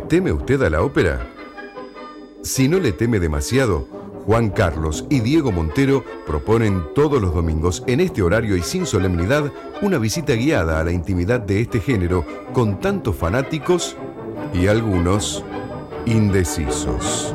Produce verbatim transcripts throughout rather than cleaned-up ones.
teme usted a la ópera? Si no le teme demasiado, Juan Carlos y Diego Montero proponen todos los domingos en este horario y sin solemnidad una visita guiada a la intimidad de este género con tantos fanáticos y algunos indecisos.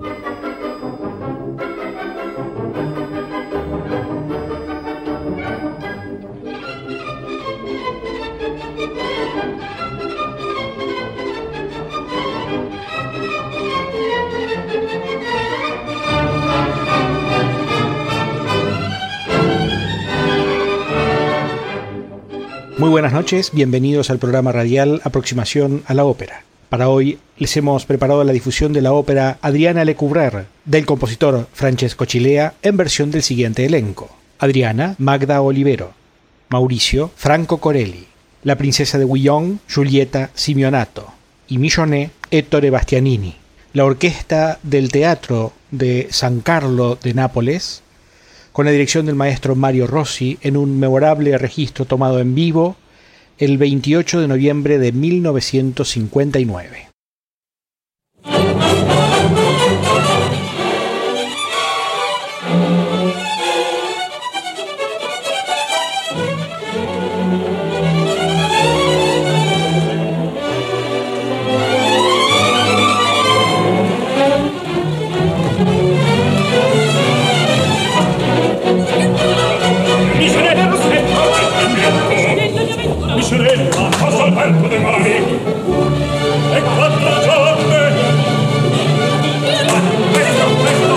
Muy buenas noches, bienvenidos al programa radial Aproximación a la Ópera. Para hoy les hemos preparado la difusión de la ópera Adriana Lecouvreur, del compositor Francesco Cilea, en versión del siguiente elenco: Adriana, Magda Olivero; Mauricio, Franco Corelli; la princesa de Guillón, Giulietta Simeonato; y Michoné, Ettore Bastianini. La orquesta del Teatro de San Carlo de Nápoles, con la dirección del maestro Mario Rossi, en un memorable registro tomado en vivo el veintiocho de noviembre de mil novecientos cincuenta y nueve. Miserella, passo al vento dei mari e quattro giorni questo, questo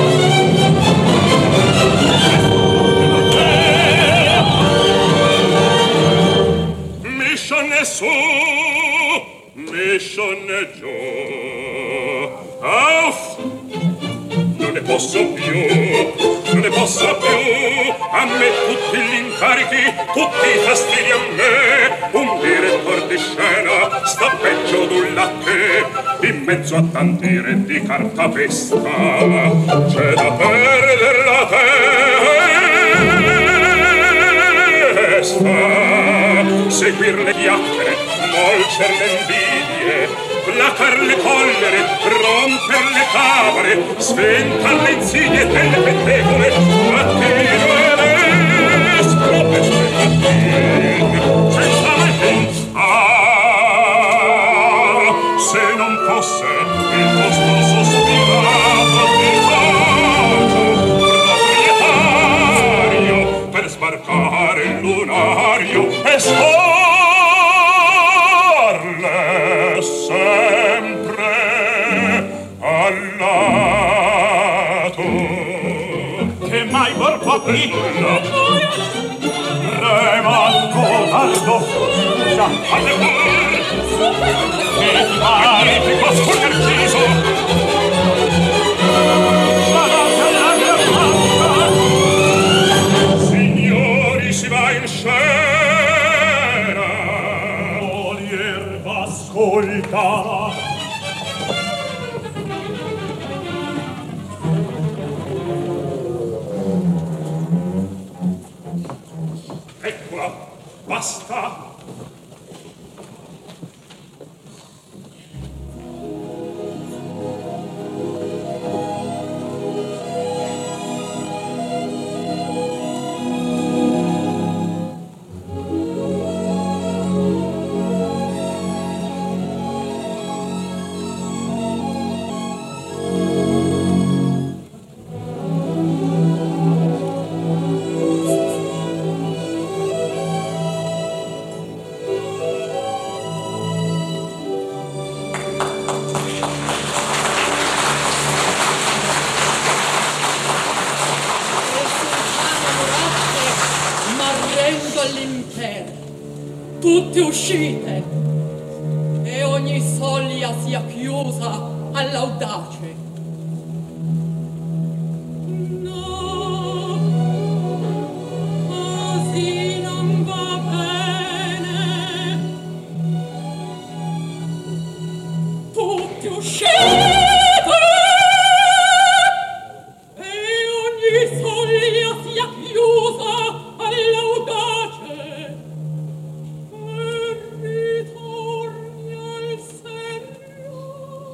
mi scione su, mi scione giù, auf, non ne posso più, non ne posso più, a me tutti gli incarichi, tutti i fastidi a me, un direttore di scena sta peggio d'un latte, in mezzo a tanti re di cartapesta, c'è da perdere la testa, seguir le chiacchiere, molcer le invidie, placar le collere, romper le tavole, sventar le insidie delle pettegole, mattino e le scroppe spettatine, senza mai pensar, se non fosse il vostro sospirato disagio proprietario, per sbarcare il lunario e scorre sempre al lato che mai porco aprilla rema codardo già alle pure che ti magnifico sconcertiso signori si va in scena ascoltava eccola, basta. Tutti uscite e ogni soglia sia chiusa all'audace. No, così non va bene. Tutti uscite e ogni soglia sia chiusa all'audace. Ritorni al serio.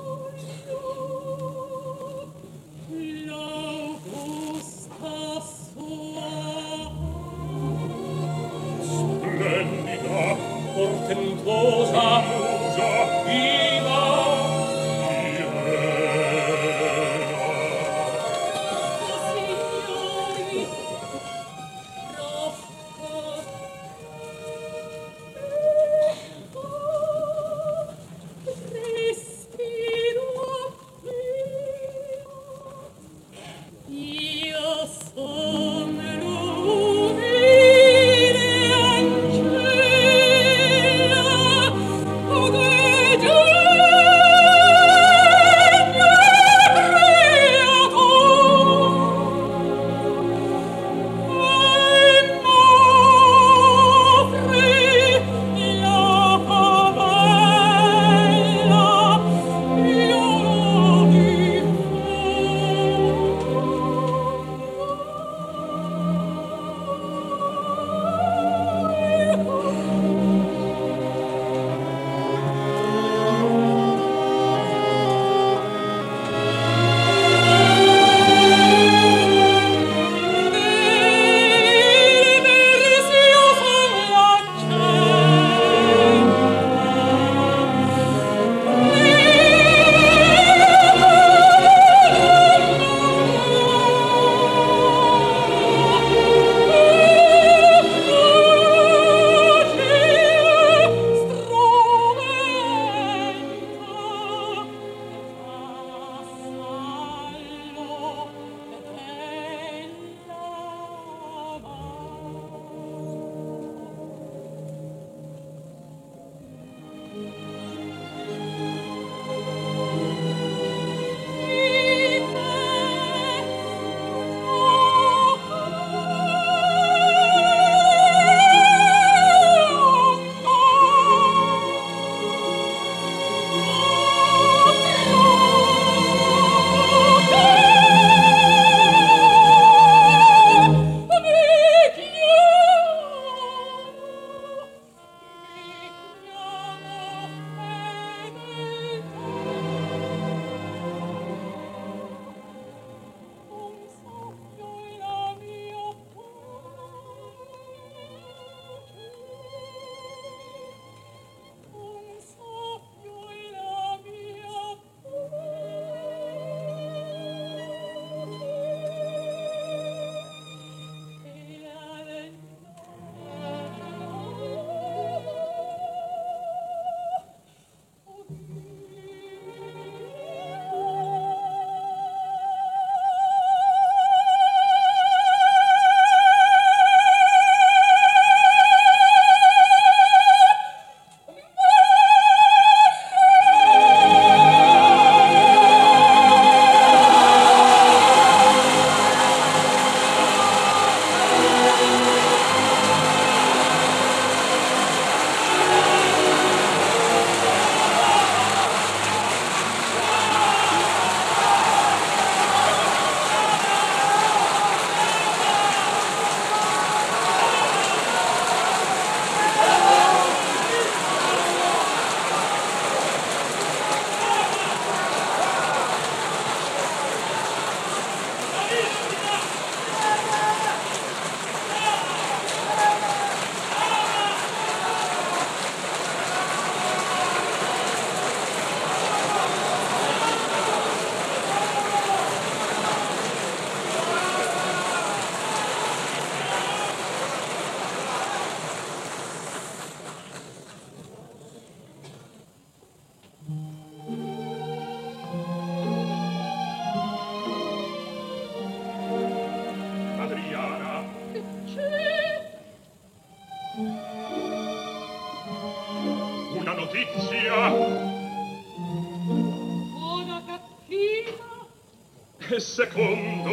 E secondo,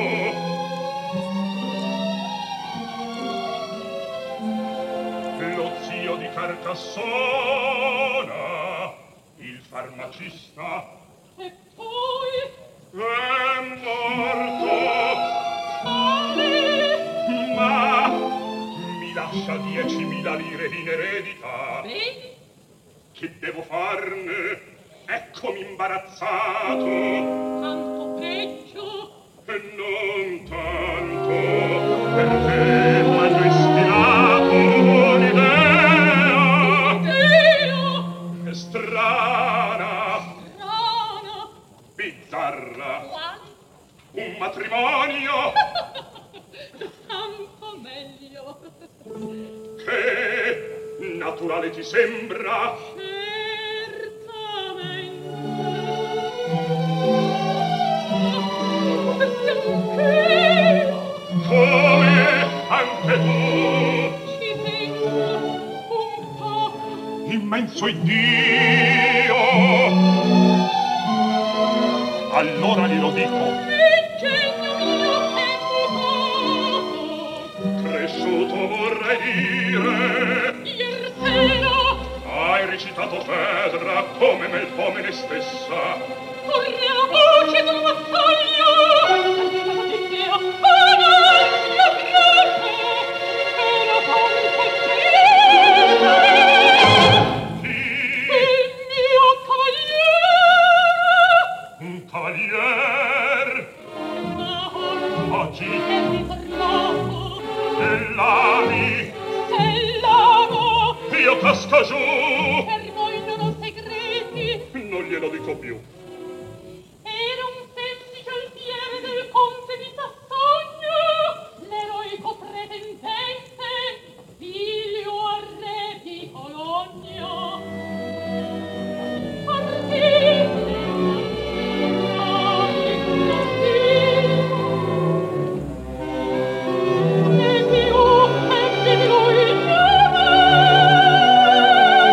lo zio di Carcassona, il farmacista, E poi è morto. Ale, Ma mi lascia diecimila lire in eredità. vedi? Che devo farne? Eccomi imbarazzato. Tanto peggio. E non tanto, perché m'hanno ispirato un'idea. Dio, È strana, strana. bizzarra, Quanto un matrimonio tanto meglio. che naturale ti sembra. Certamente. Come anche tu, Ci penso un po'. immenso Iddio. Allora glielo dico, L'ingegno mio è mutato. cresciuto vorrei dire. Ier sera Hai recitato Fedra come Melpomene stessa. corre la voce d'un massaglio. La notizia un'ansia grande. Era tanto triste. Chi? Il mio cavaliere Un cavalier. ma Oggi è ritornato. dell'ami Stellano io casco giù. per voi non ho segreti. Non glielo dico più. Era un semplice alfiere del conte di Sassonia, l'eroico pretendente, figlio a re di Bologna. Partite, e più ebbe di lui il nome.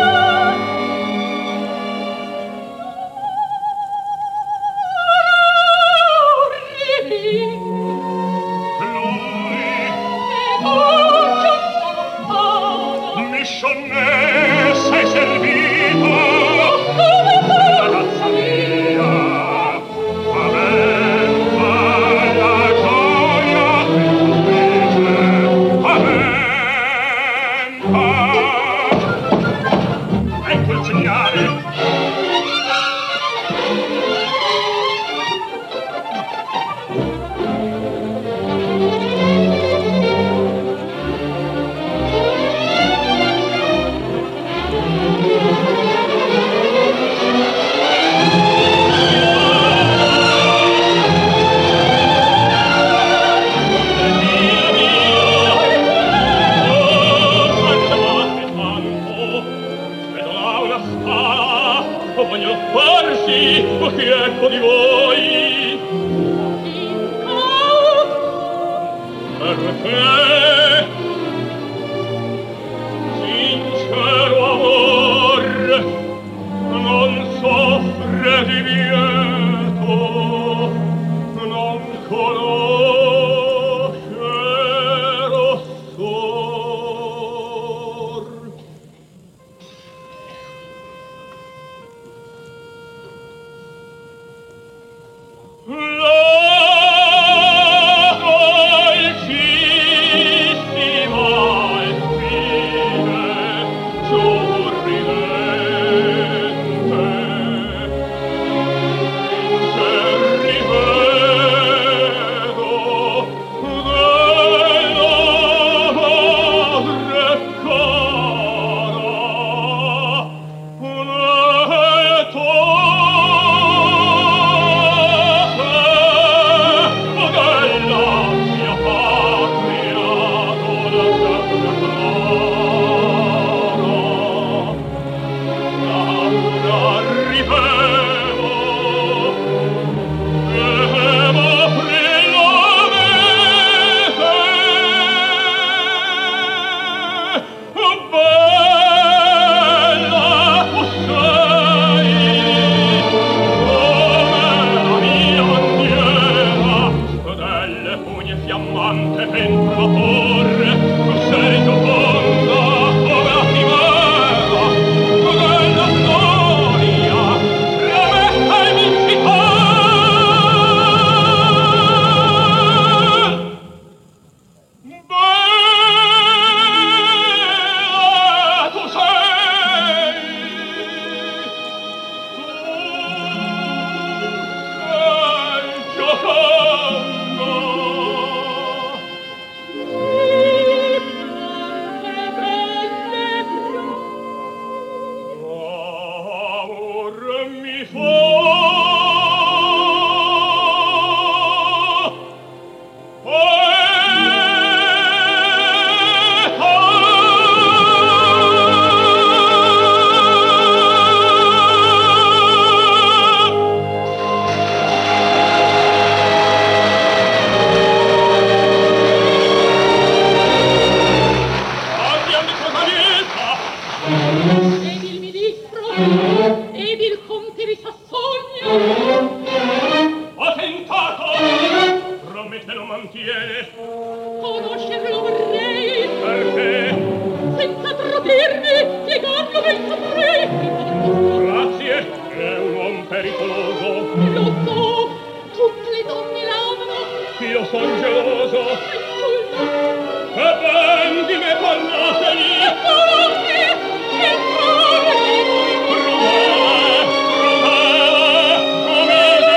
dirmi, piegarlo ben saprei. Grazie, è un uomo pericoloso. Lo so, tutte le donne l'amano. Io son geloso. Insulta. E ben di me parlateli. E forte, e forte. Crudele, crudele, come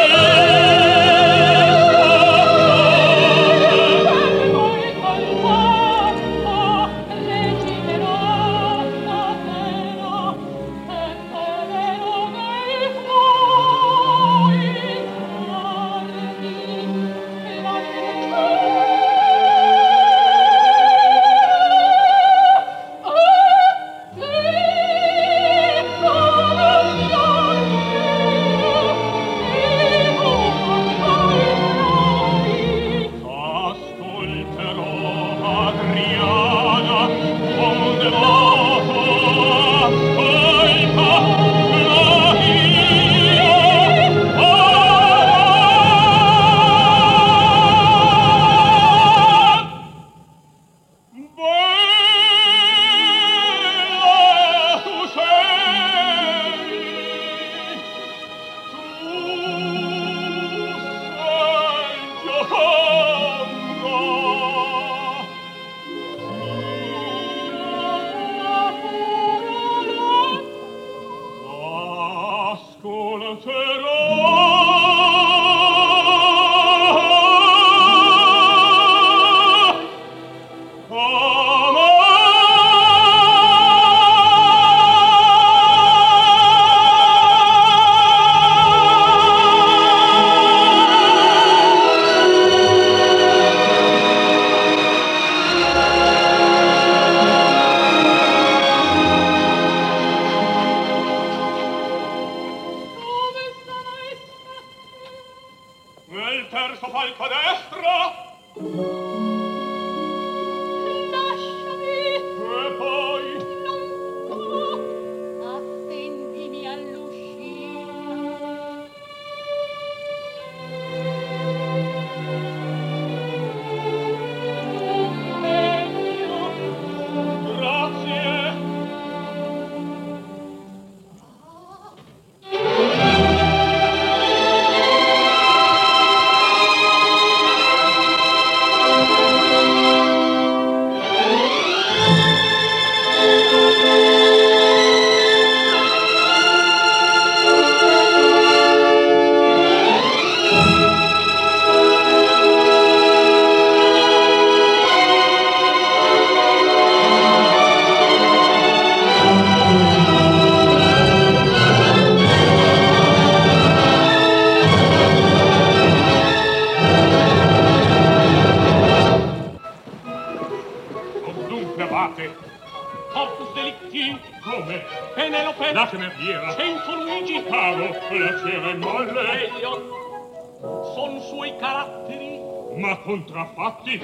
contraffatti.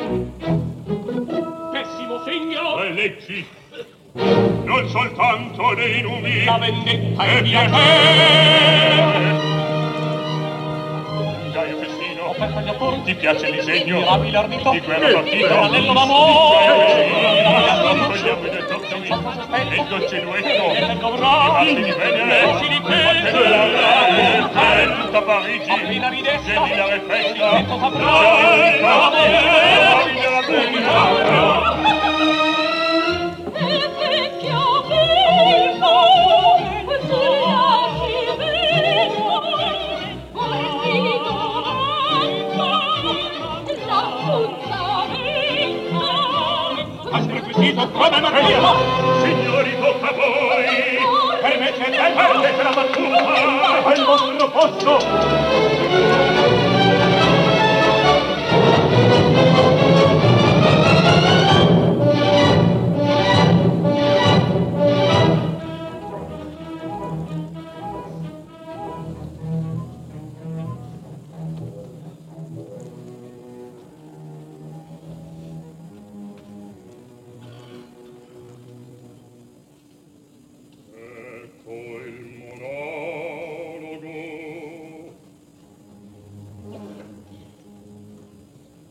Pessimo segno. E leggi. Non soltanto nei numi. La vendetta è mia. Gaio festino. Offerta gli appunti. Ti piace il disegno? Mirabile ardito. Di guerra partito. L'anello d'amore. Togliamo i dettocchi. E il dolce duetto. E il governò. I di Venere. Si di Venere. Tutta Parigi. Appena ridessa. Vieni la refresca. Vento saprà. Signori, tocca a voi. Permettete, permettete la battuta. Al vostro posto.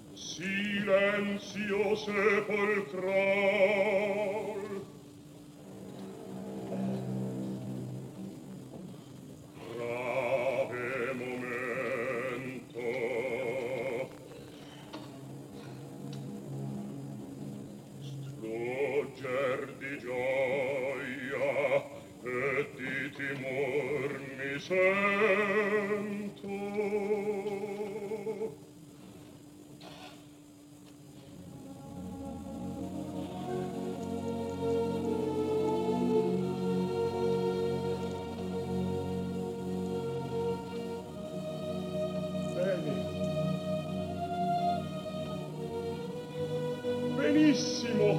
Silenzio sepolcral, sguardi di gioia e di timor mi sento. Benissimo.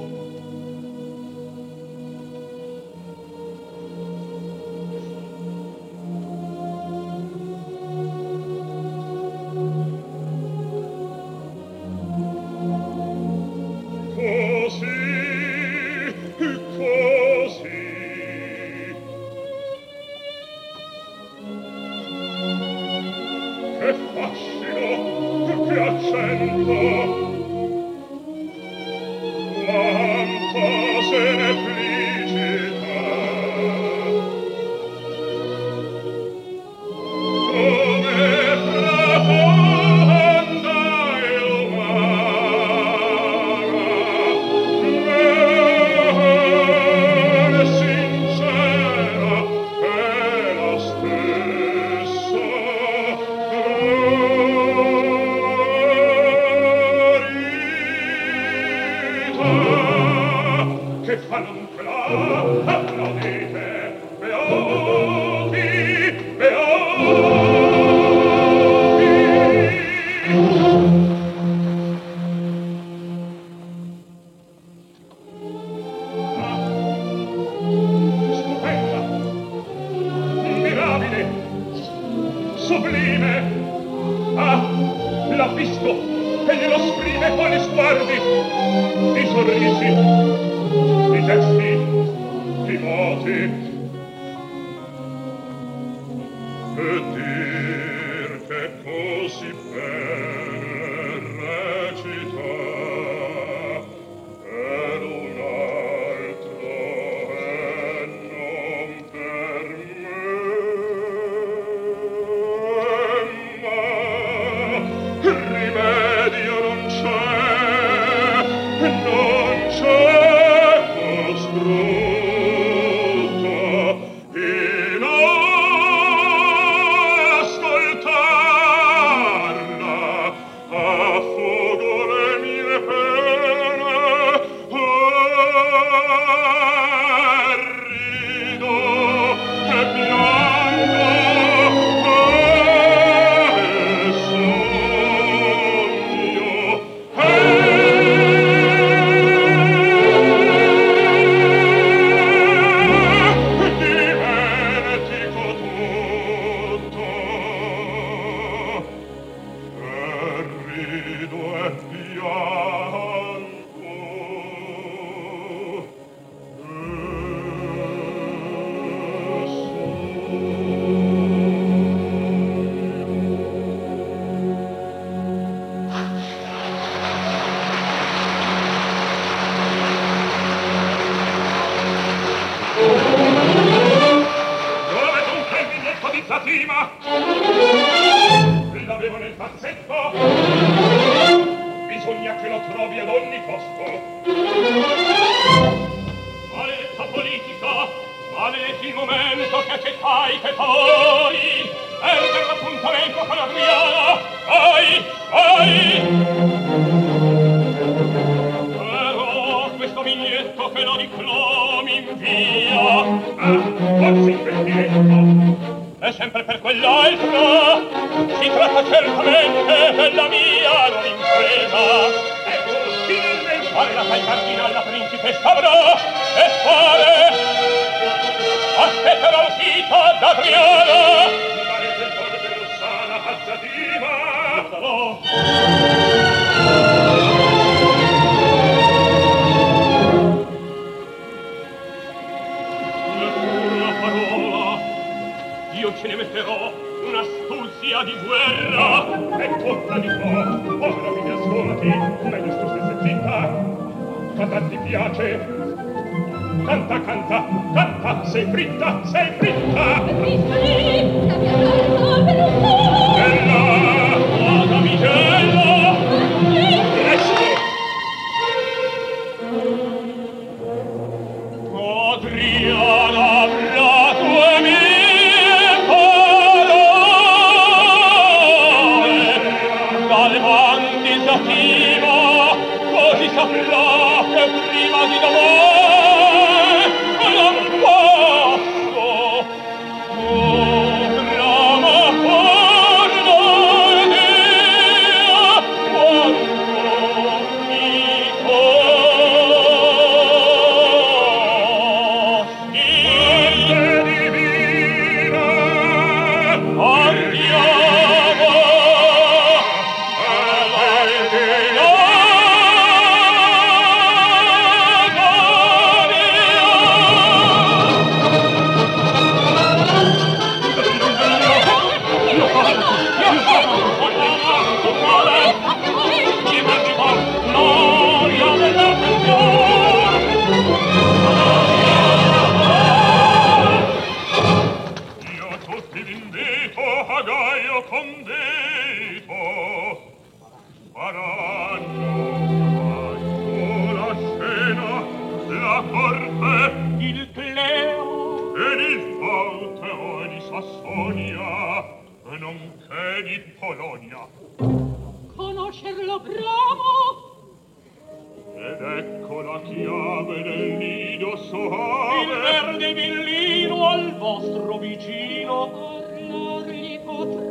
Giuseppe, il Cleo ed il Valteo di Sassonia, nonché di Polonia. conoscerlo bramo, Ed ecco la chiave del nido il soave. verde villino al vostro vicino, Parlar gli potrò.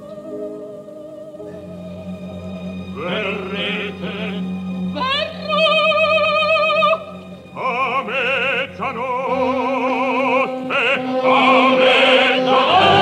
Verrete Verrò. a mezzanotte, a mezzanotte.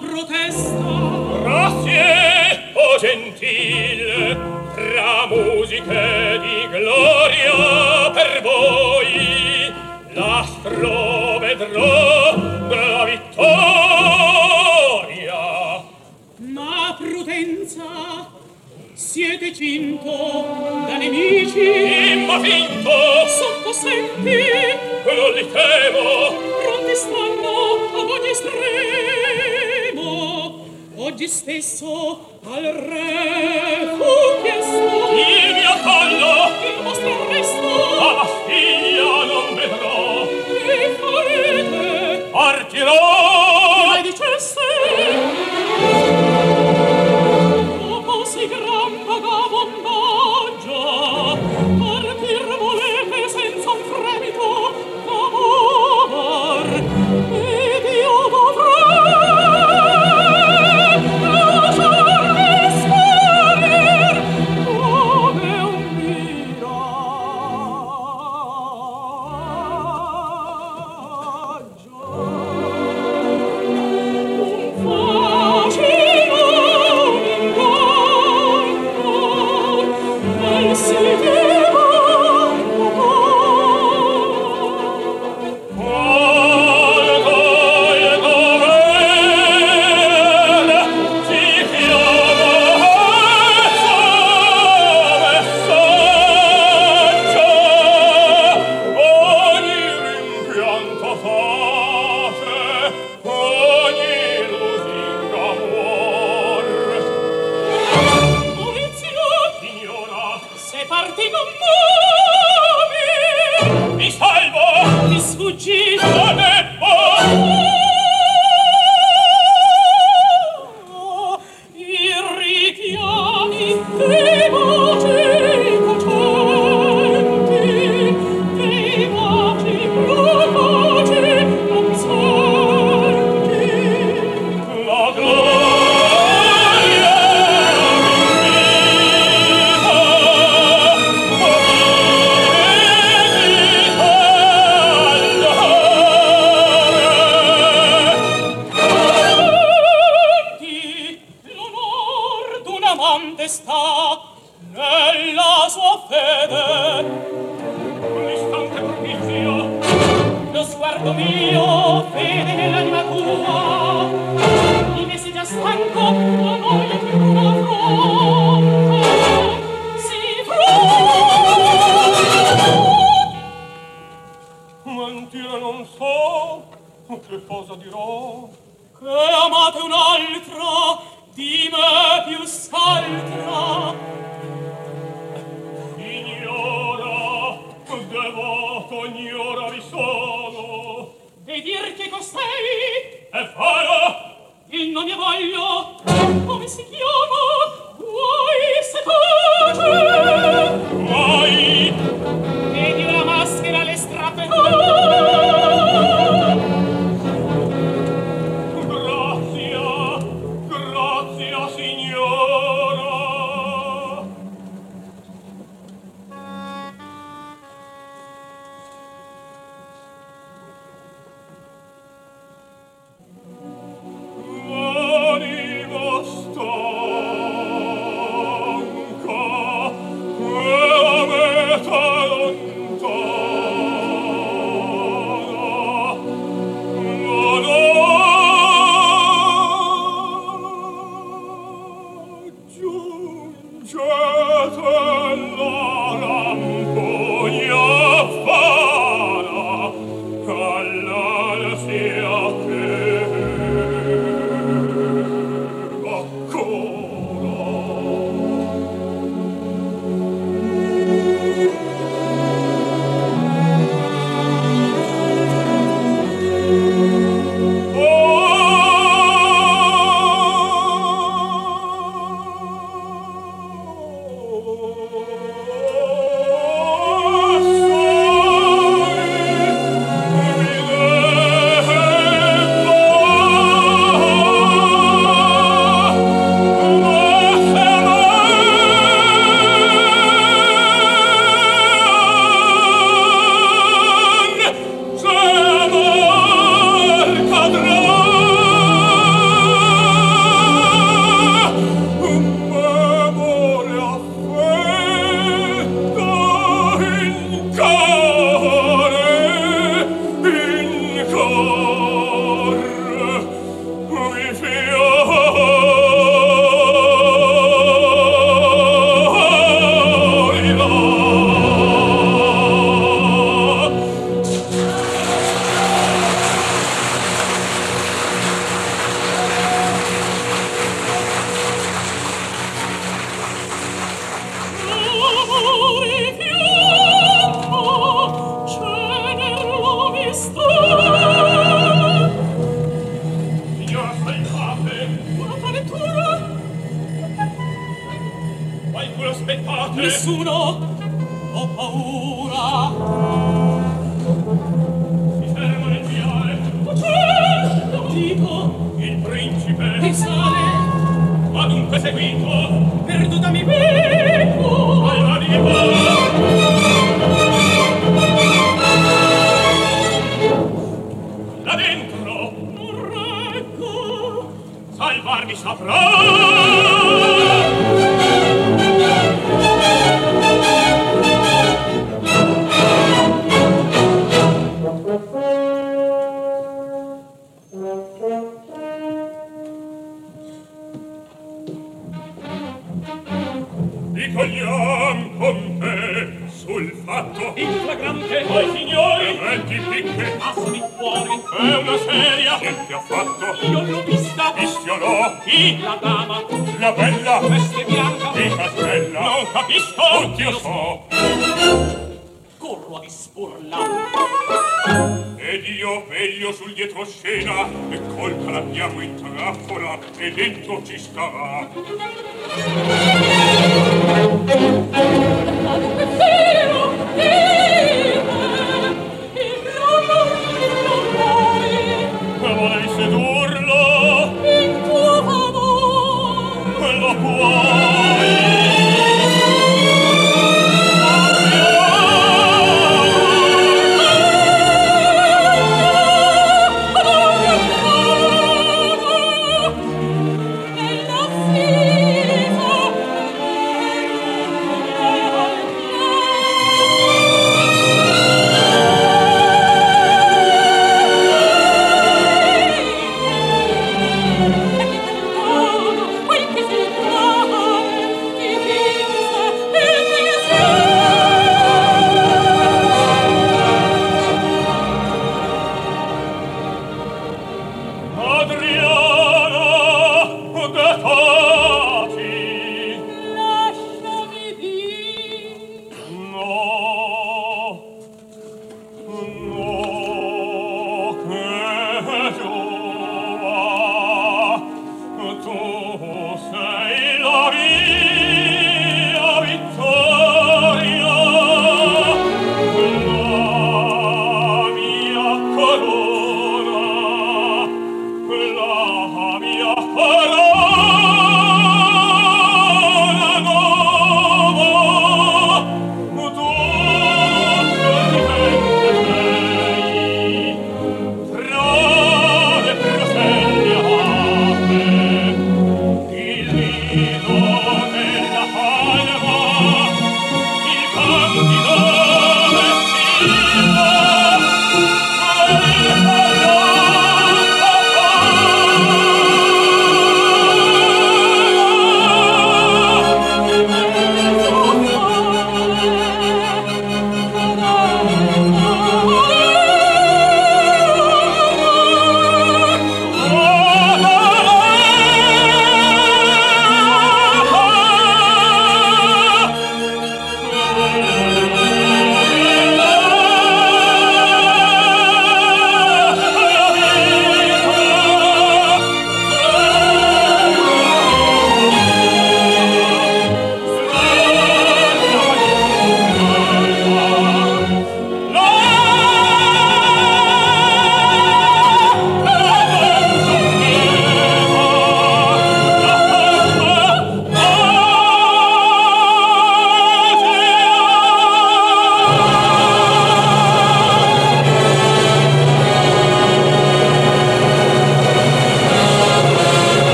protesta. Grazie, o gentil, tra musiche di gloria per voi, l'astro vedrò della vittoria. Ma prudenza, siete cinto da nemici, Ma vinto, sottosetti, non li temo, pronti stanno ad ogni estremo. Oggi stesso al re fu chiesto il mio collo, il vostro arresto. a Bastiglia non vedrò, Che farete? partirò. Mai diceste? Dopo si gran vagabondaggio, partir volete senza un fremito d'amor, ed io dovrei lasciarmi sparir come un L'animo sta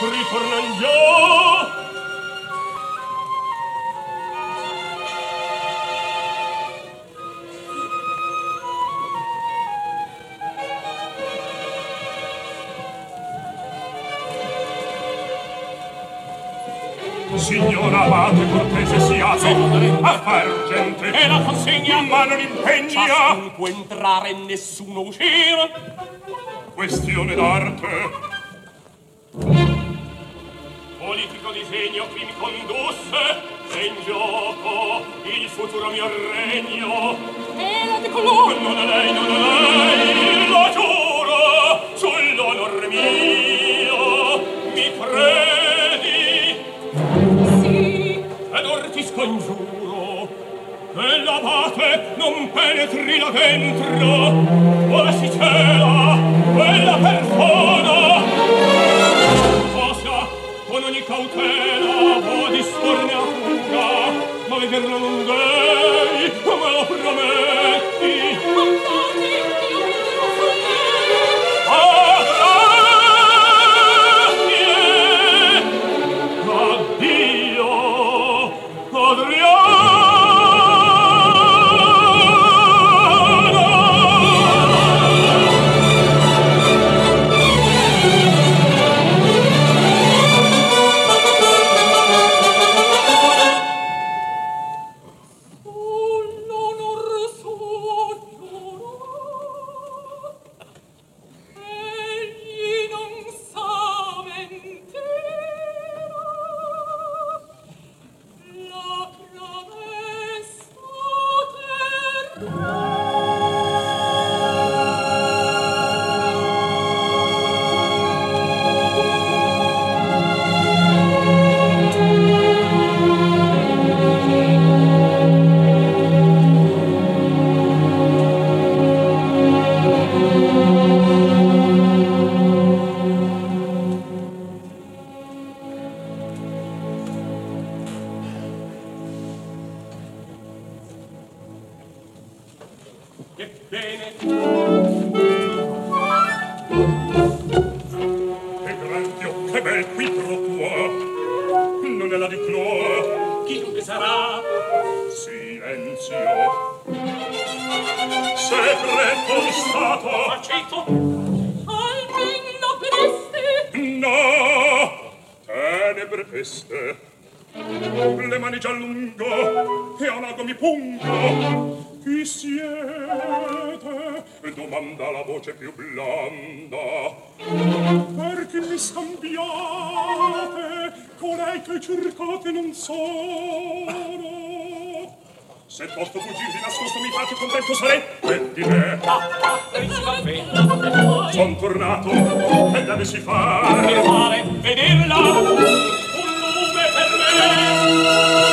ritornan già. Signora abate cortese siate a far gente E la consegna ma non impegna ciascun può entrare e nessuno uscire. questione d'arte Politico disegno qui mi condusse e in gioco il futuro mio regno. E la decolò Non è lei, non è lei, lo giuro sull'onor mio. Mi credi? sì Ed or ti scongiuro che l'abate non penetri là dentro, o si cela quella persona. Cosa con ogni cautela può disporne a fuga, ma vederlo non devi, me lo prometti. andate io mi devo fuggire Ah, grazie! Addio, Adriano! l'onor suo giurò egli non sa mentire la promessa terrà Ebbene, che grandio che bel qui pro tua non è la di Cloa chi dunque sarà? silenzio segreto di stato Facito? almeno preste no tenebre peste le mani già lungo e a mago mi pungo chi siete domanda la voce più blanda perché mi scambiate colei che cercate non sono se posto fuggir di nascosto mi fate contento sarei e di me Ah, ah, carissima Fena, son tornato e deve si fare che fare? Vederla? Un lume per me!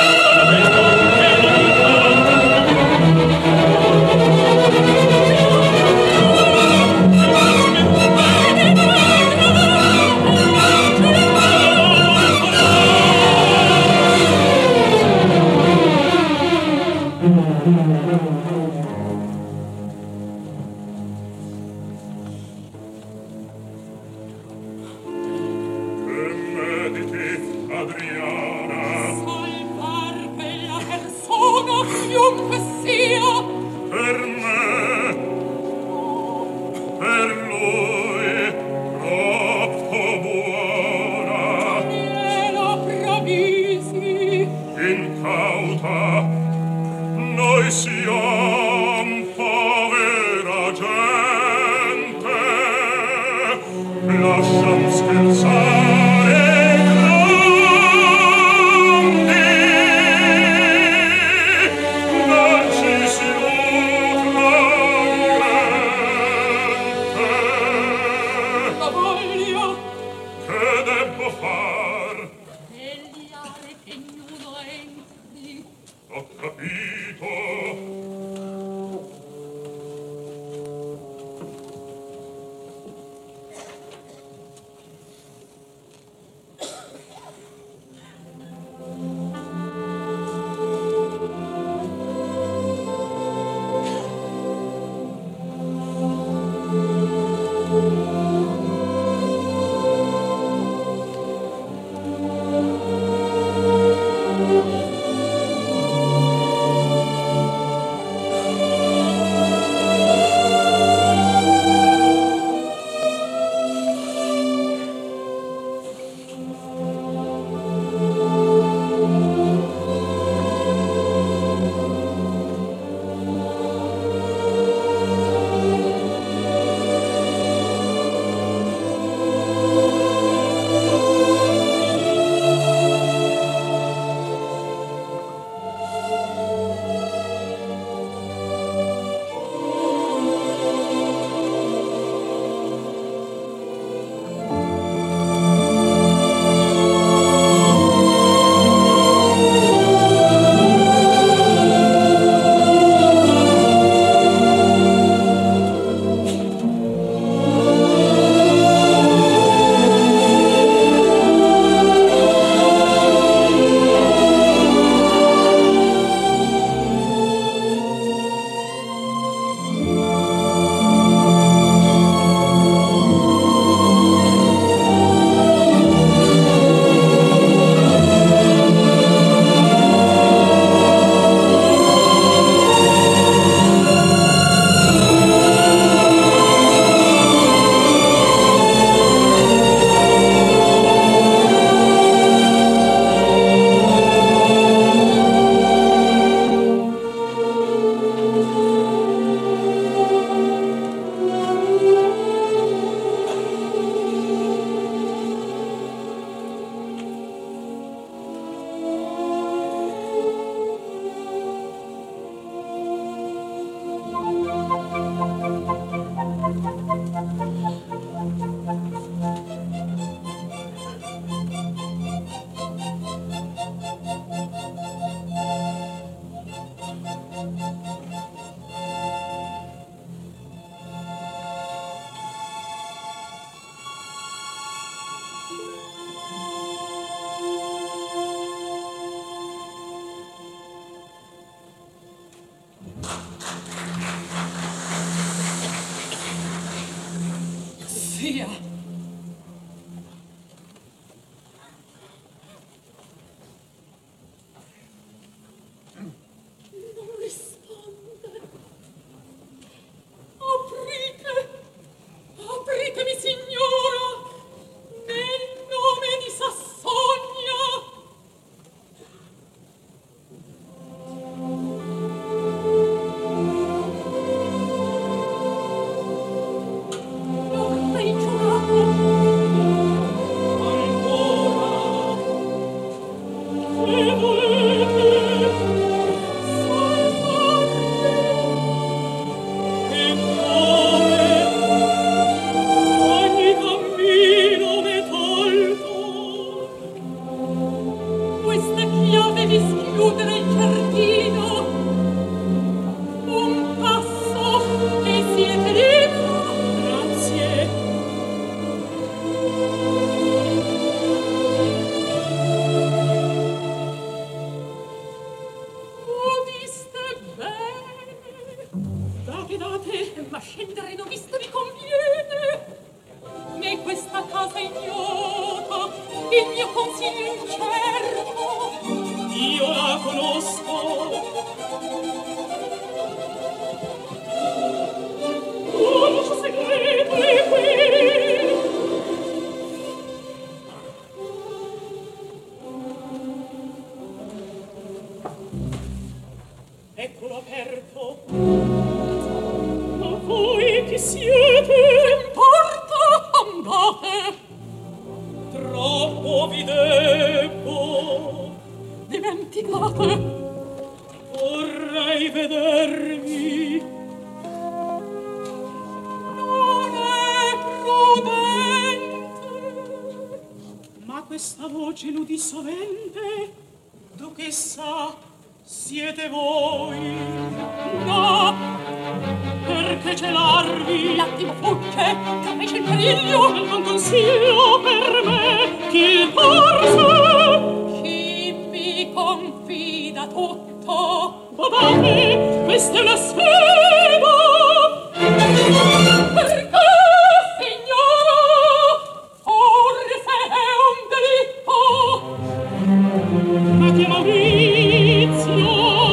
che mediti Adriana salvar quella persona chiunque sia per me per lui troppo buona gliela provvisi incauta noi siamo povera gente lasciam scherzare grandi non ci si nutra niente la voglia che debbo far vegliare che ognuno entri ho capito sia. Non risponde. Aprite, apritemi, signora, nel nome di Sassonia. L'avrei giurato. Ancora. Se volete salvarmi. E come ogni cammino m'è tolto. Questa chiave vi schiudere il giardino. Un passo e siete libero. Grazie. Udiste bene. Date, date, ma scendere non visto vi conviene. Me questa casa ignota, il mio consiglio incerto. Io la conosco. Un uso segreto è qui. Eccolo aperto. Ma voi chi siete? Importa, andate. Troppo vi debbo. Dimenticate. Vorrei vedervi. Non è prudente. Ma questa voce l'udì sovente. Duchessa, siete voi? No, perché celarvi? L'attimo fugge, capisce il periglio. Non consiglio per me chi forse. Chi mi confida tutto. Badate, questa è una sfida. Perché, signora, forse è un delitto. Ma che Maurizio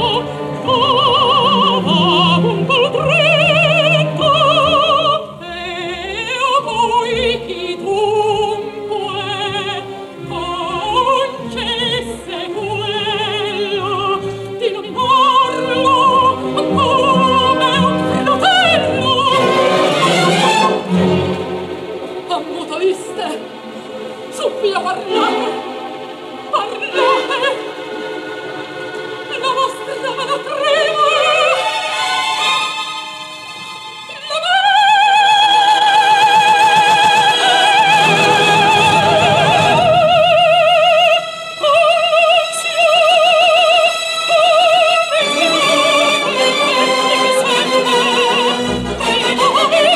dava un poltretto. E a voi chi dunque concesse quello di nominarlo come un fratello. Ammutoviste, supplia parlare, parlate. La vostra mano trema. La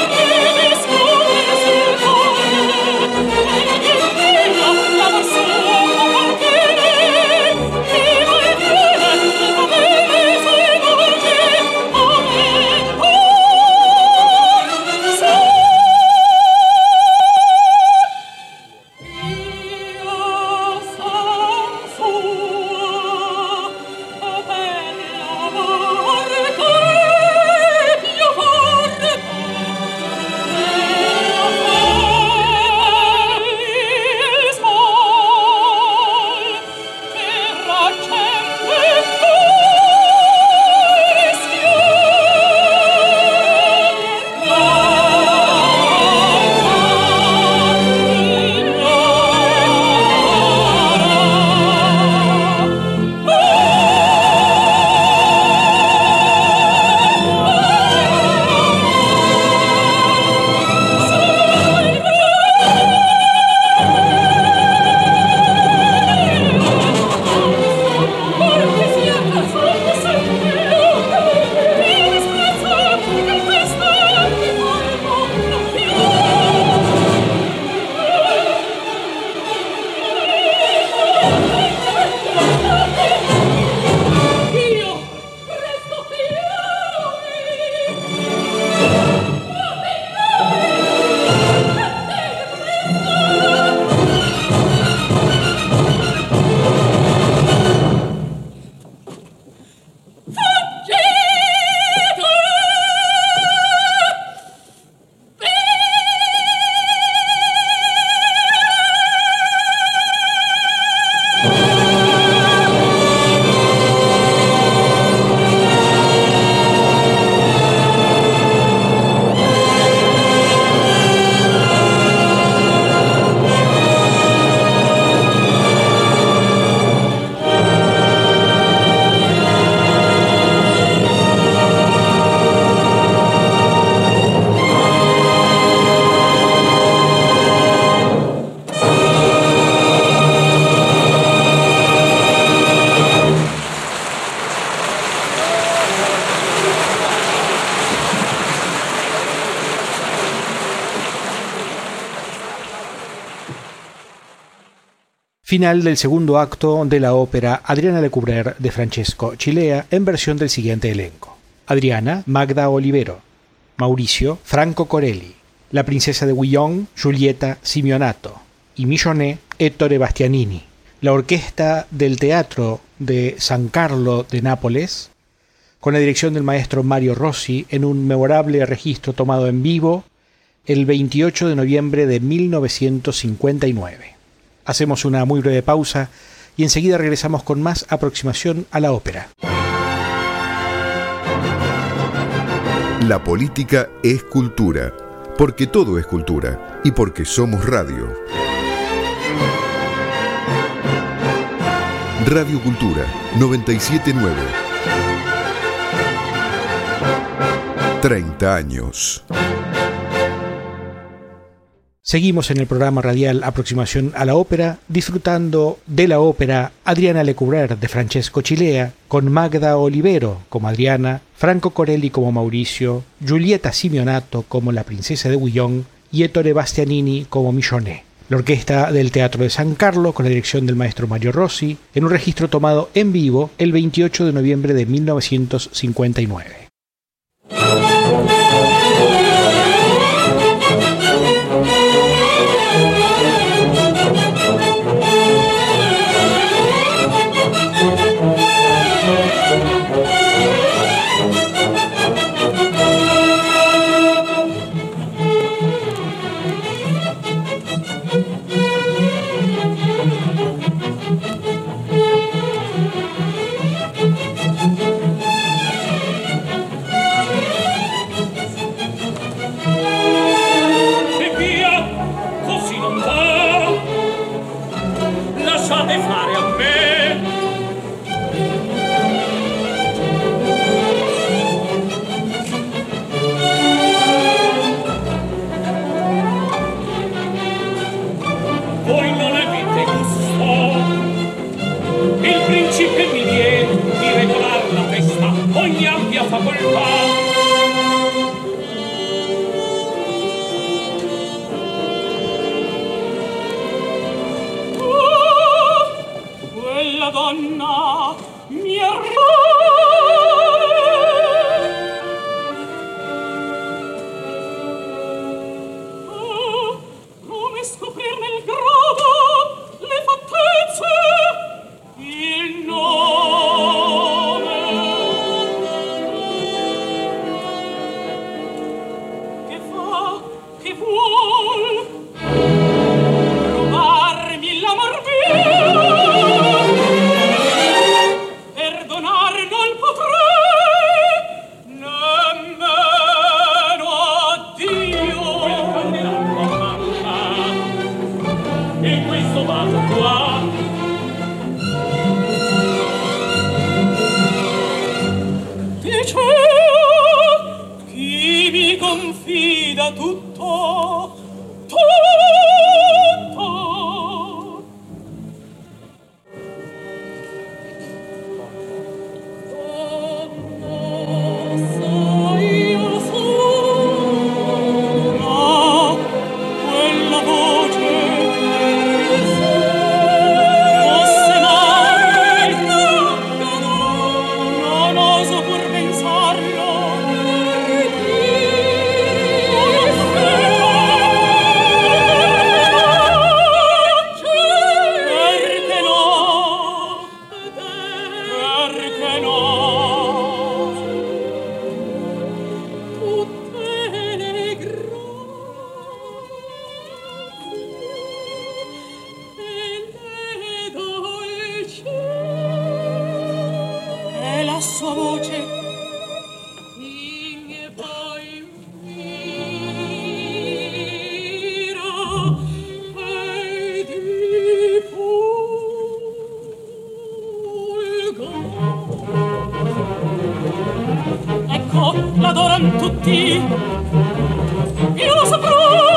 La Final del segundo acto de la ópera Adriana Lecouvreur de Francesco Cilea en versión del siguiente elenco. Adriana, Magda Olivero. Mauricio, Franco Corelli. La princesa de Guillaume, Giulietta Simeonato. Y Michonet, Ettore Bastianini. La orquesta del Teatro de San Carlo de Nápoles, con la dirección del maestro Mario Rossi, en un memorable registro tomado en vivo el veintiocho de noviembre de mil novecientos cincuenta y nueve. Hacemos una muy breve pausa y enseguida regresamos con más aproximación a la ópera. La política es cultura, porque todo es cultura y porque somos radio. Radio Cultura noventa y siete punto nueve. treinta años. Seguimos en el programa radial Aproximación a la Ópera, disfrutando de la ópera Adriana Lecouvreur de Francesco Cilea, con Magda Olivero como Adriana, Franco Corelli como Mauricio, Giulietta Simeonato como la princesa de Guillaume y Ettore Bastianini como Michonet. La orquesta del Teatro de San Carlo, con la dirección del maestro Mario Rossi, en un registro tomado en vivo el veintiocho de noviembre de mil novecientos cincuenta y nueve. L'adoran tutti, io lo saprò.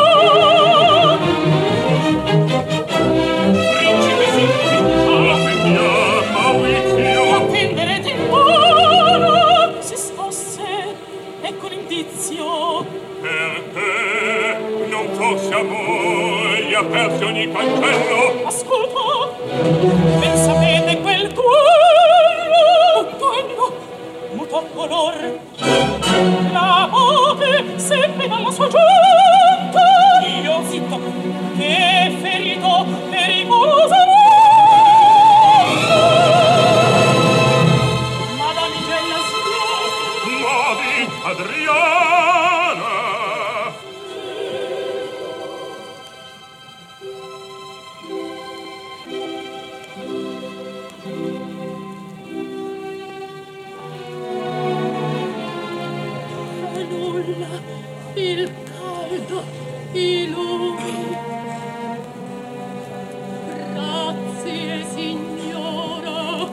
Principe Silvio, Maurizio, attenderete in volo. Si scosse, ecco l'indizio. Perché non fosse amore, gli aperse ogni cancello. Ascolta. Ben sapete quel cuore ottogno mutò color, la voce seppe dalla sua giunta. Io zitto che ferito per riposo madamigella sua Modi Adriana nulla il caldo i lumi. Grazie signora.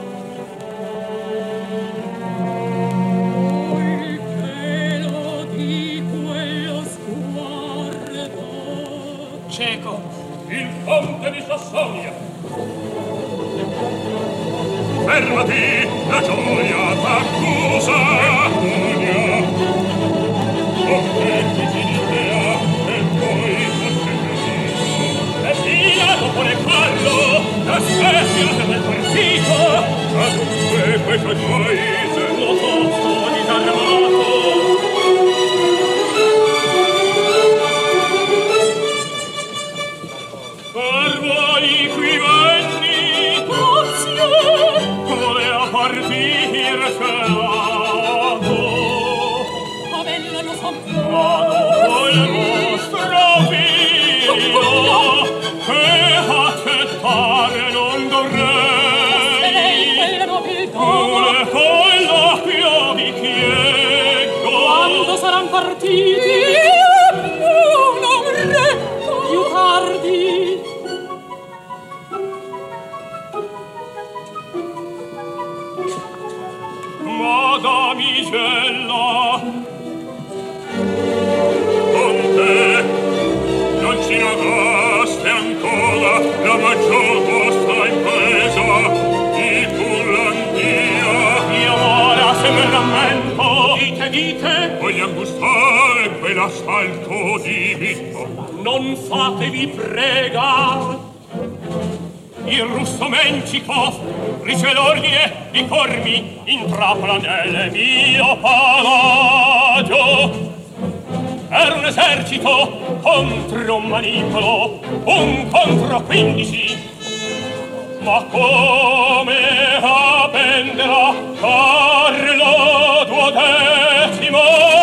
Il pelo di quello sguardo cieco. il conte di Sassonia. Fermati, la gioia t'accusa. Perché ti si dispera e poi E via dopo le fallo, la spezia del partito. adunque questo paese Lo tosto disarmato. Per voi qui venni, grazie, voleva partire celato. avellano Ma fatto dopo il vostro figlio, che accettare non e lei dovrei. quella nobiltà Pure con l'acqua vi chiedo. quando saran partiti non retto più tardi. Madamigella, Conte, non ci negaste ancora la maggior vostra impresa di Curlandia. io ora se mi rammento. Dite, dite, Vogliam gustare quell'assalto di Vitto. non fatevi pregare. Il russo Mencikov rice l'ordine di cormi intrappola nel mio palagio. Era un esercito contro un manipolo, un contro quindici. Ma come appenderà Carlo duodecimo,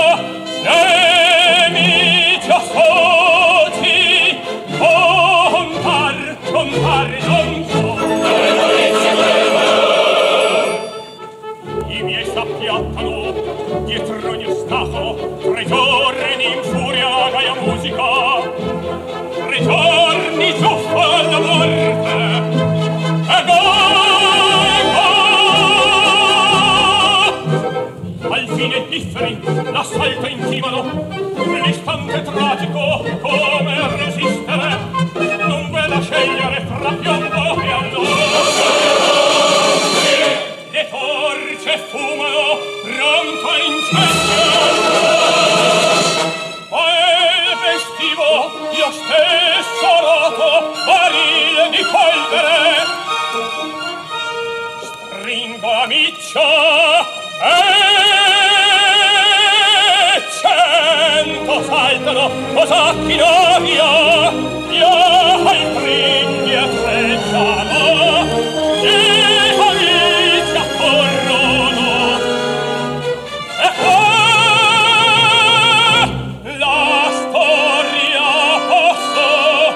nemici associ, contar, contar non so. I miei s'appiattano dietro ogni ostacolo, tre giorni in furia gaia musica, tre giorni zuffa alla morte, e goi, goi! Al fine differi, l'assalto intimano, l'istante tragico, come resistere, dunque da scegliere fra piombo e allora. Le torce fumano, pronto all'incendio. Ma il vestivo, io stesso roto, barile di polvere. Stringo la miccia e cento saltano, cosacchi d'aria. Io altri indietreggiamo e amici accorrono. E qua la storia posso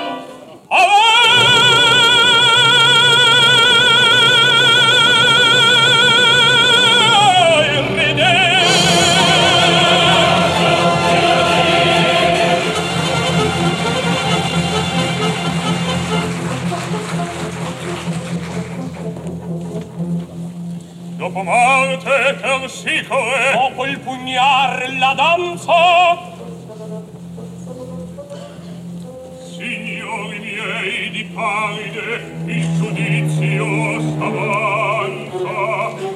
dopo morte Persicoe, dopo il pugnar la danza. Signori miei di Paride, il giudizio s'avanza.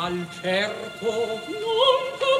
al certo non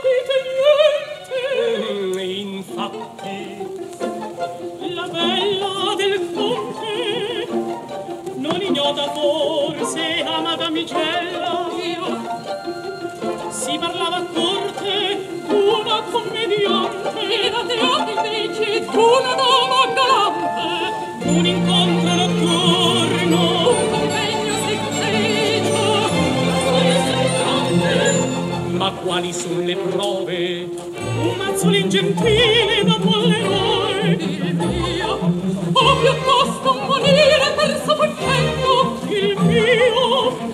capite niente. mm, infatti La bella del conte non ignota forse, amata micella, io si parlava a corte una commediante e da teatro invece una dama galante, un incontro notturno, un convegno segreto, una storia secante. ma quali sono le prove? Un mazzolin gentile dopo all'eroe, il mio, o piuttosto morire per soffrendo il mio.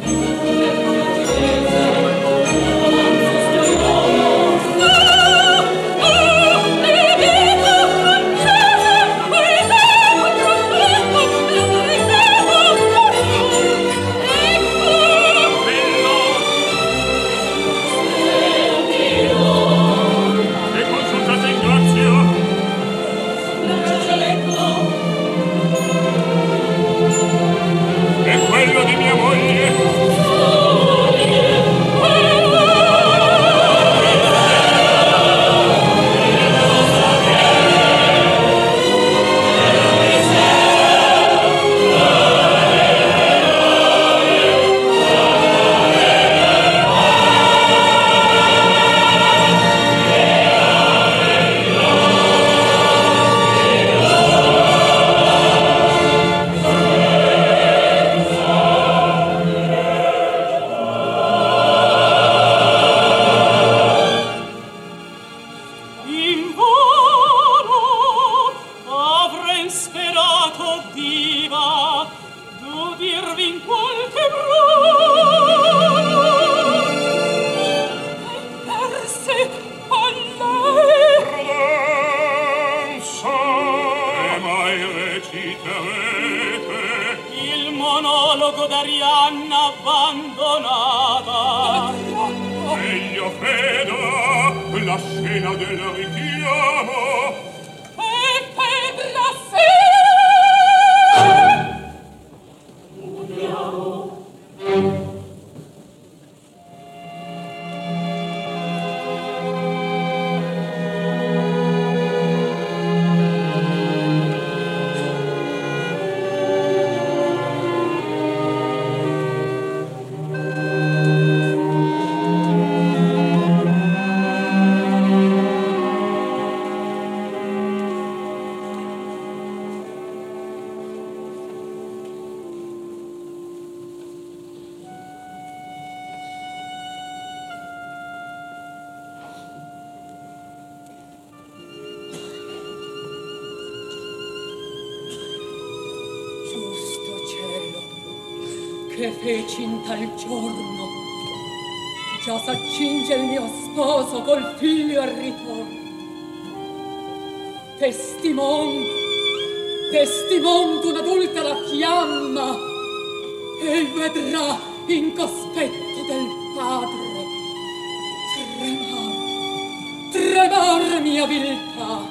Che feci in tal giorno, già s'accinge il mio sposo col figlio al ritorno. Testimon, testimon d'un'adulta la fiamma, e vedrà in cospetto del padre tremar, tremar mia viltà,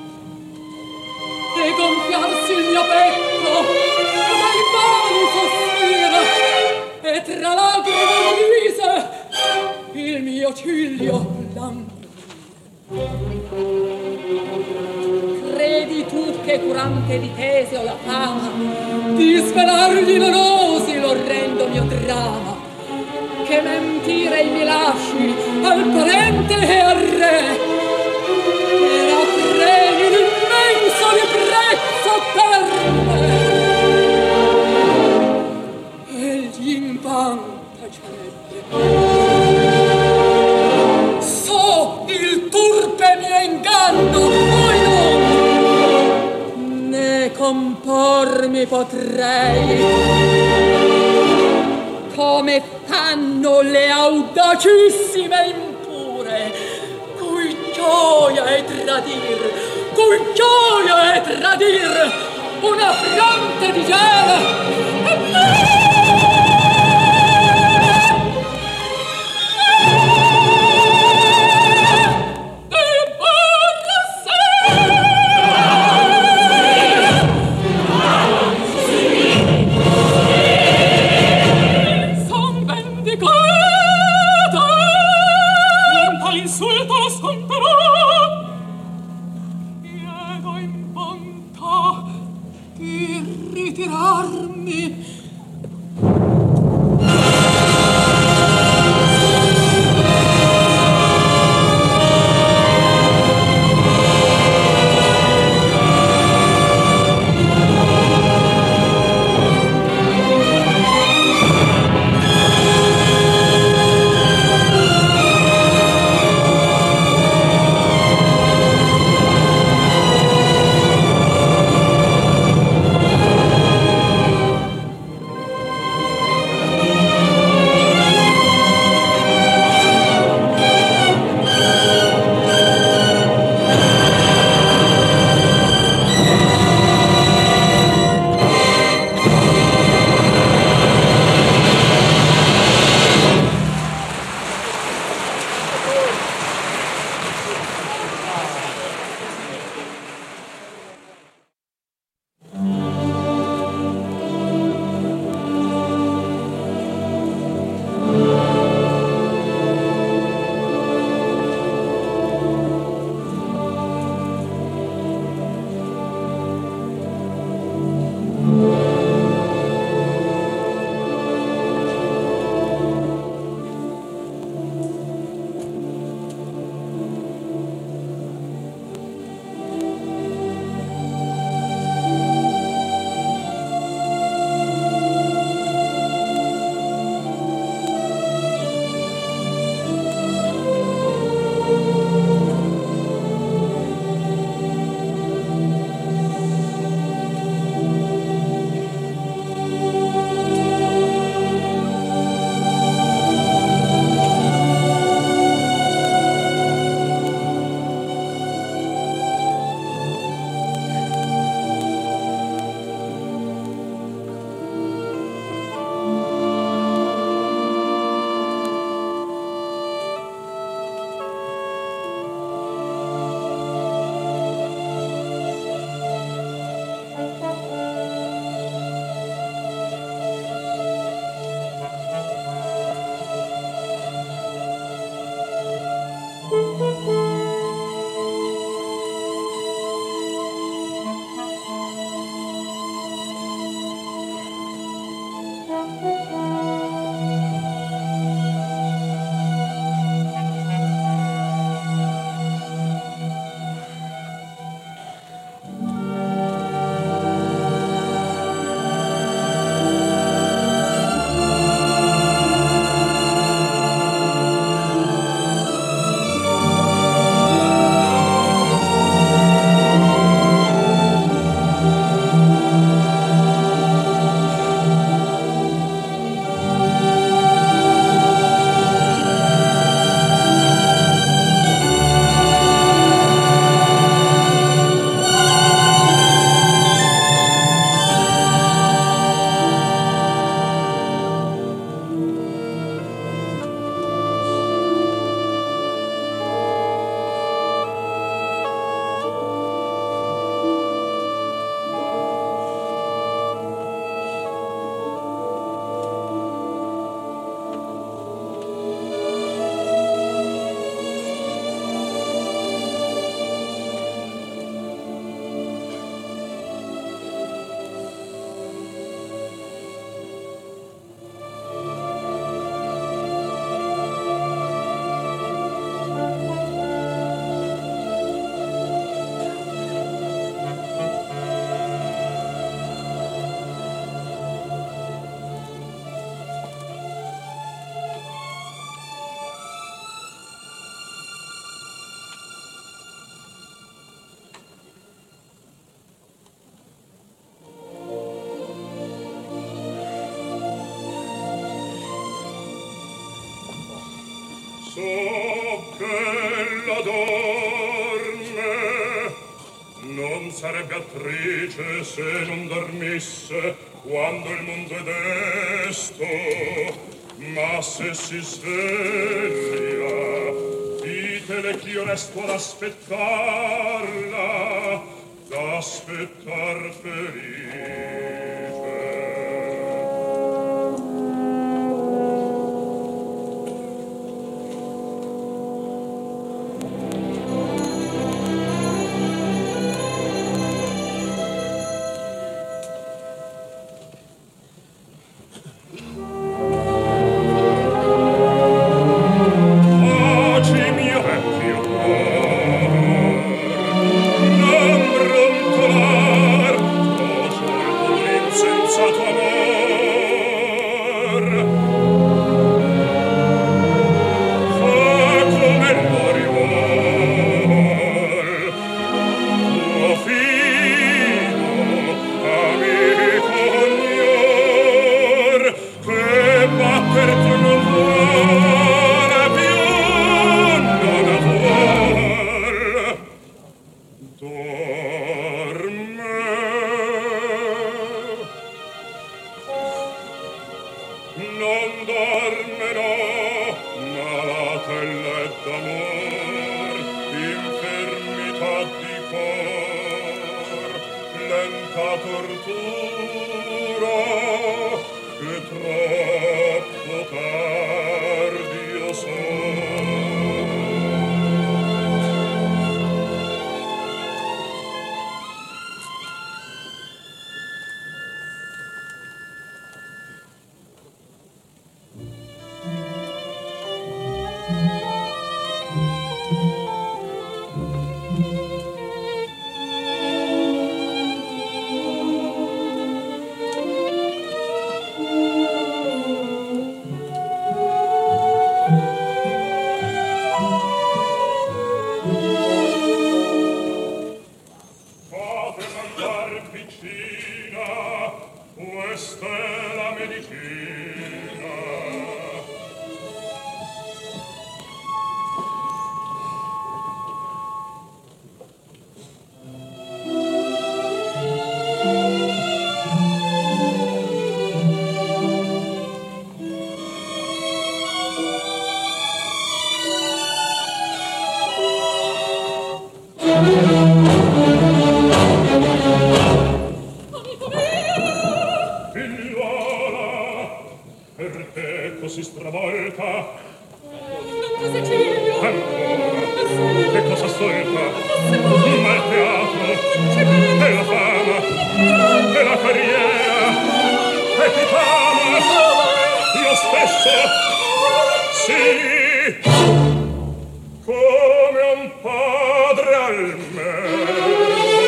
e gonfiarsi il mio petto dai vani sospira, e tra lacrime rise il mio ciglio languire. Credi tu che curante di tese ho la fama di svelargli non osi l'orrendo mio dramma, che mentire mi lasci al parente e al re, e la premi l'immenso di prezzo per me. So il turpe mio inganno, poi non ne compormi potrei come fanno le audacissime impure, cui gioia è tradir, cui gioia è tradir una fronte di gela. Son vendicata per ritirarmi. So che la dorme non sarebbe attrice se non dormisse quando il mondo è desto, ma se si sveglia ditele ch'io resto ad aspettarla, d'aspettar felice. d'amor, infermità di cor, lenta tortura, che troppo tardi io son. Così stravolta Cecilio ancora che cosa assolta ma il teatro e la fama e la carriera e chi t'ama io stesso sì come un padre al mezzo.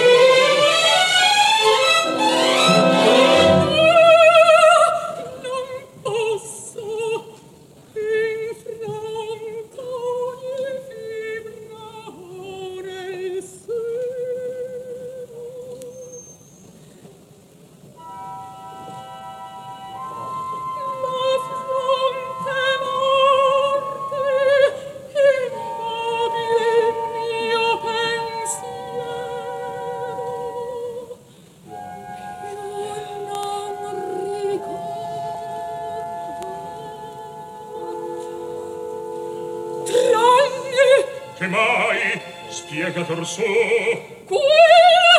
Che mai spiegator su quella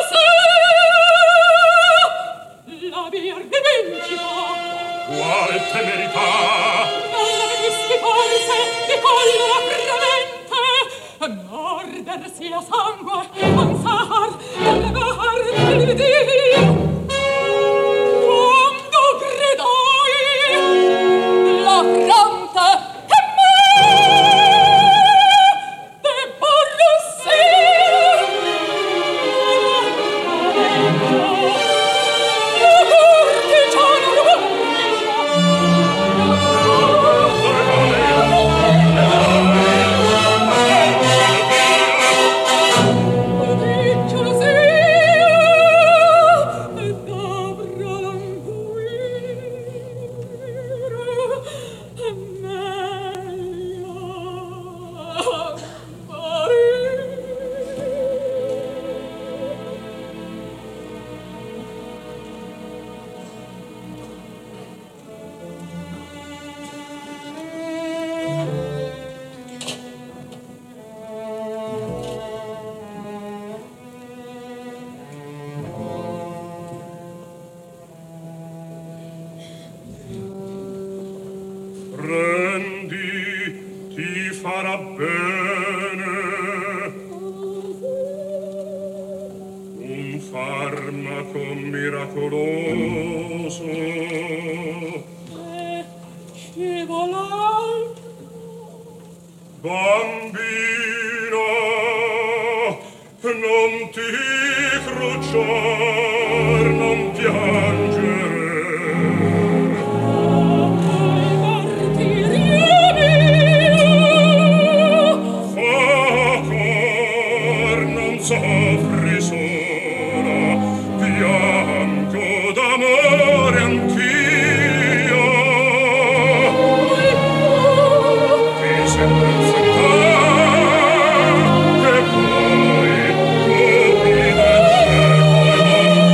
sera la mia rivincita quale temerità non la vedisti forse di collo acriamente mordersi a sangue ansar nelle guardi di Dio quando gridai la fronte che poi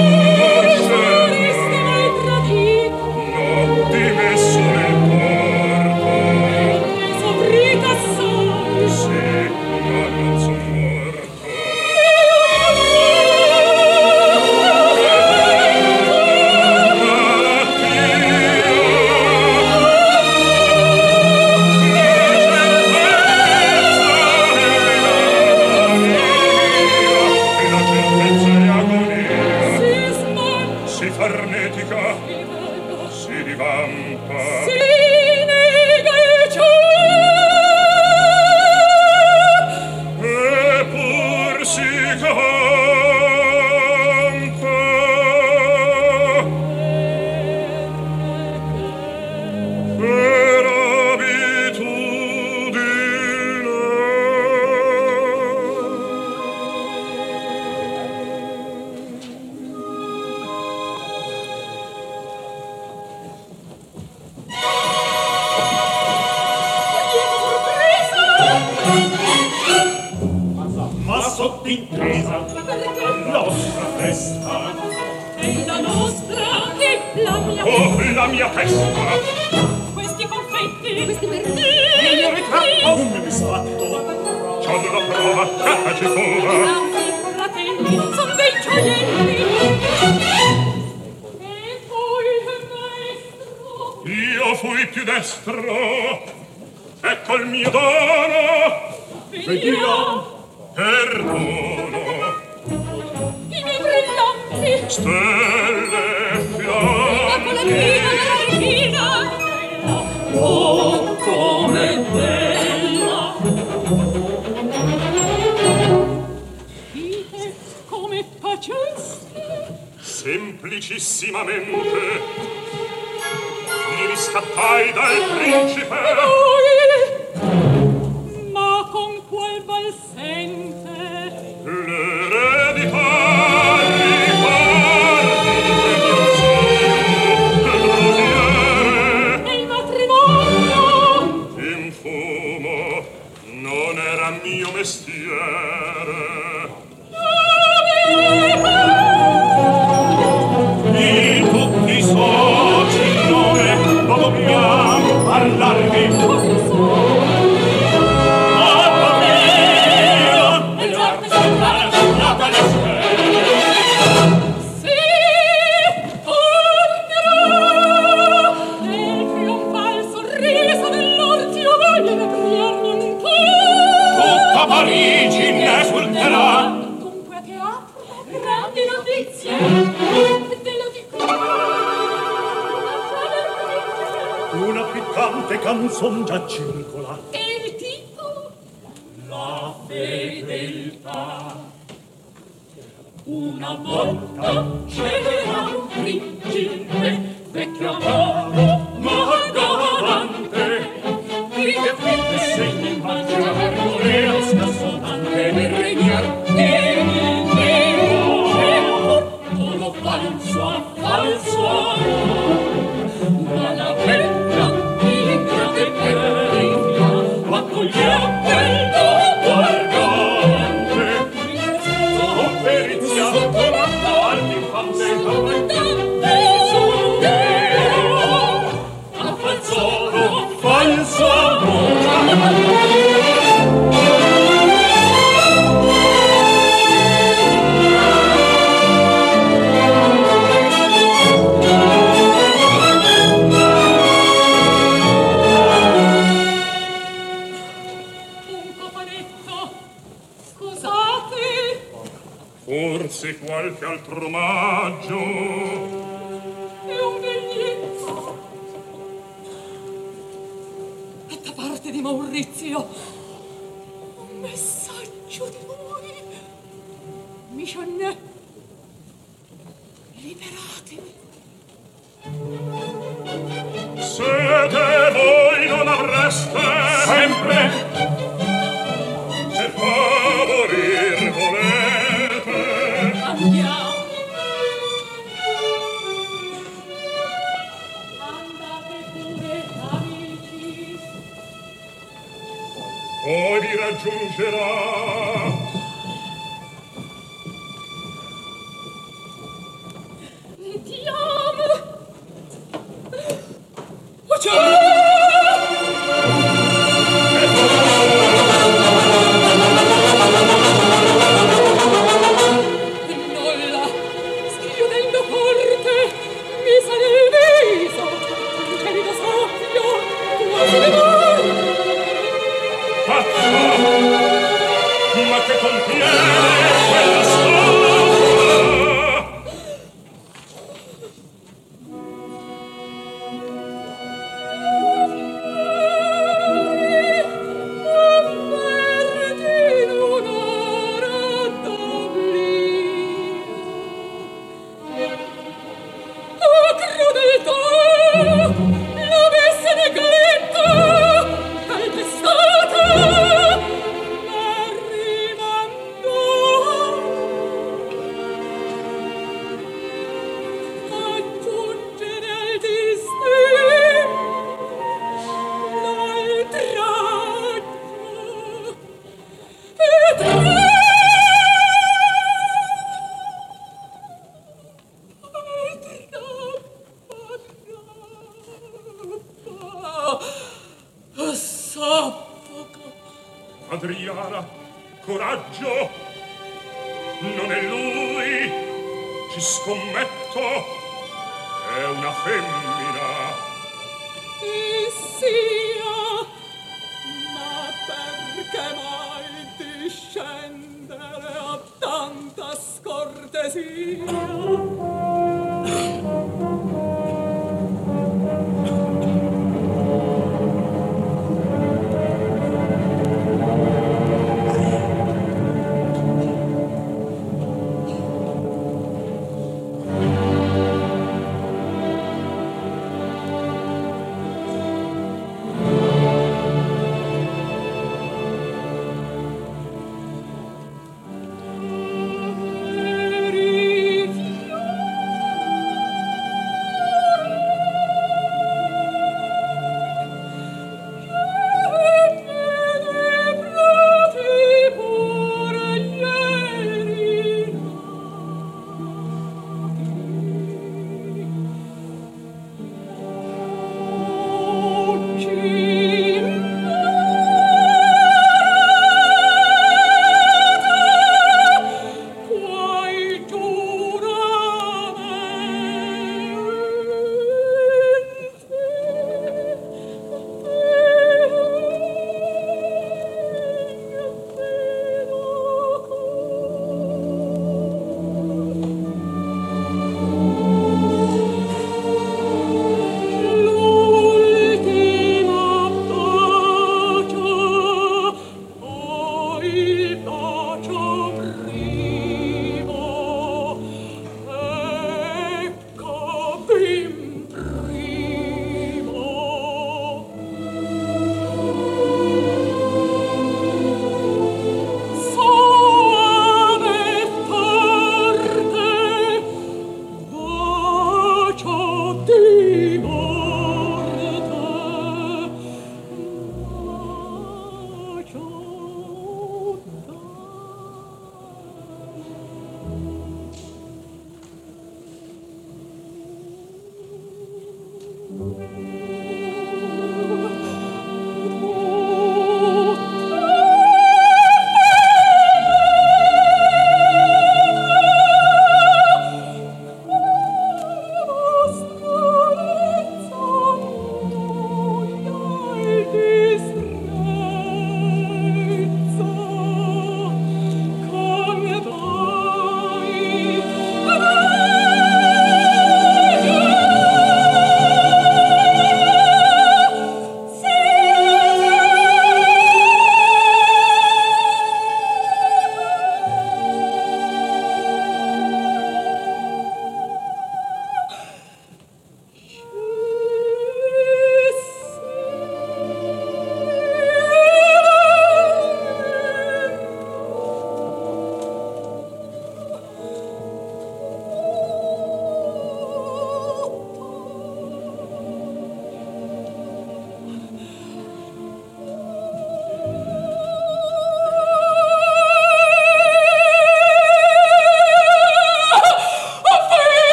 farnetica si divampa, si nega il cielo e pur si campa per abitudine. Ma sotto intesa la nostra festa E la nostra e la mia Oh, la mia testa! Questi confetti, questi il mio merlini, ritratto un misfatto C'ho la prova, capace fuga! anzi, fratelli, son dei gioielli. E poi il maestro, Io fui più destro, ecco il mio dono, vediamo perdono, i miei brillanti, stelle, la colatina fianchi, della regina. Oh, come bella! Dite come facesti? semplicissimamente, mi riscattai dal principe. Voi, ma con qual bel sente? L'eredità ricordi che mio zio, il E il matrimonio? in fumo non era mio mestiere. Di tutti i soci il nome lo dobbiamo parlarvi. Così sono. Mamma mia! E l'arte sembra La palestra! sì, tornerò. E il trionfal sorriso dell'ortio voglio vegliarmi un po'. Tutta Parigi ne esulterà. Dunque a teatro, grandi notizie, te lo dico. Una piccante canzon già circola. E il titolo? La fedeltà. Una volta C'era un principe, vecchio amore, ma galante, che finte segni in faccia armonia sonante nel regnar e nel cielo, todo falso a falso ma la bella ingra che periglia accoglieva quel dopo argante sotto perizia sotto la parte infante a falso falso un cofanetto. Scusate, Forse qualche altro omaggio. è un biglietto. È da parte di Maurizio. Un messaggio di lui. Michonnet, liberatevi. Siete voi non avreste sempre se favorir volete. Andiamo. Andate pure, amici. Poi vi raggiungerà Vediamo. Oh, ciao! Nulla, schiudendo porte, mi sale il viso, un gelido soffio, quasi le mani. pazza, ma che contiene quella storia? Adriana, coraggio! Non è lui! Ci scommetto! È una femmina! E sia! Ma perché mai discendere a tanta scortesia? Oh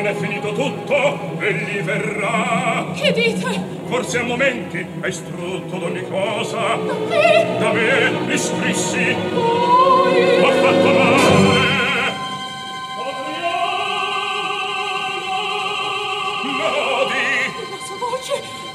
non è finito tutto, egli verrà. Che dite? Forse a momenti hai strutto d'ogni cosa. Da me? Da me mi scrissi. Poi? Ho fatto male. La sua voce